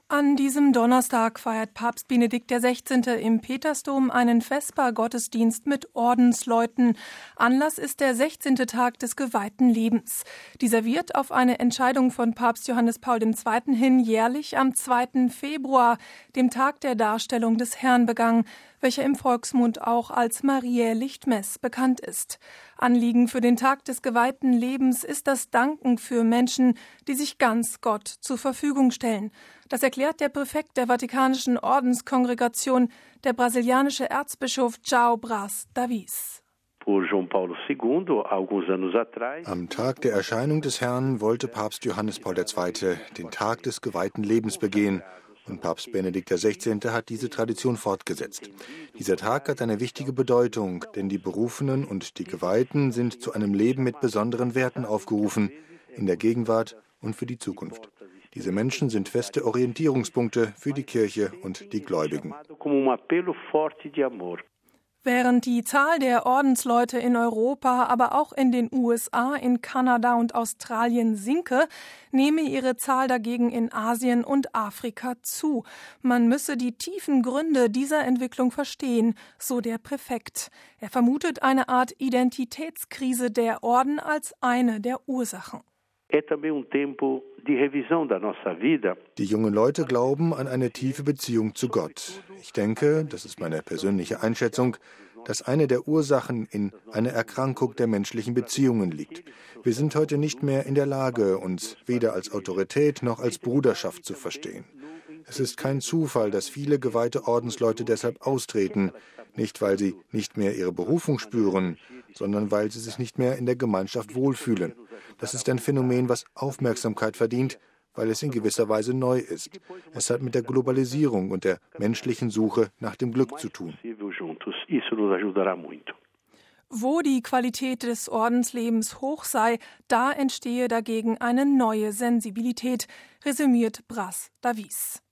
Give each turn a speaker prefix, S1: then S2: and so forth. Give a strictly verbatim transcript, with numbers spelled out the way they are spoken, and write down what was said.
S1: An diesem Donnerstag feiert Papst Benedikt der Sechzehnte im Petersdom einen Vesper-Gottesdienst mit Ordensleuten. Anlass ist der sechzehnte Tag des geweihten Lebens. Dieser wird auf eine Entscheidung von Papst Johannes Paul der Zweite hin jährlich am zweiten Februar, dem Tag der Darstellung des Herrn, begangen, welcher im Volksmund auch als Mariä Lichtmess bekannt ist. Anliegen für den Tag des geweihten Lebens ist das Danken für Menschen, die sich ganz Gott zur Verfügung stellen. Das erklärt der Präfekt der Vatikanischen Ordenskongregation, der brasilianische Erzbischof João Brás Davis.
S2: Am Tag der Erscheinung des Herrn wollte Papst Johannes Paul der Zweite den Tag des geweihten Lebens begehen. Und Papst Benedikt der Sechzehnte hat diese Tradition fortgesetzt. Dieser Tag hat eine wichtige Bedeutung, denn die Berufenen und die Geweihten sind zu einem Leben mit besonderen Werten aufgerufen, in der Gegenwart und für die Zukunft. Diese Menschen sind feste Orientierungspunkte für die Kirche und die Gläubigen.
S1: Während die Zahl der Ordensleute in Europa, aber auch in den U S A, in Kanada und Australien sinke, nehme ihre Zahl dagegen in Asien und Afrika zu. Man müsse die tiefen Gründe dieser Entwicklung verstehen, so der Präfekt. Er vermutet eine Art Identitätskrise der Orden als eine der Ursachen.
S2: Die jungen Leute glauben an eine tiefe Beziehung zu Gott. Ich denke, das ist meine persönliche Einschätzung, dass eine der Ursachen in einer Erkrankung der menschlichen Beziehungen liegt. Wir sind heute nicht mehr in der Lage, uns weder als Autorität noch als Bruderschaft zu verstehen. Es ist kein Zufall, dass viele geweihte Ordensleute deshalb austreten, nicht weil sie nicht mehr ihre Berufung spüren, sondern weil sie sich nicht mehr in der Gemeinschaft wohlfühlen. Das ist ein Phänomen, was Aufmerksamkeit verdient, weil es in gewisser Weise neu ist. Es hat mit der Globalisierung und der menschlichen Suche nach dem Glück zu tun.
S1: Wo die Qualität des Ordenslebens hoch sei, da entstehe dagegen eine neue Sensibilität, resümiert Brás Davis.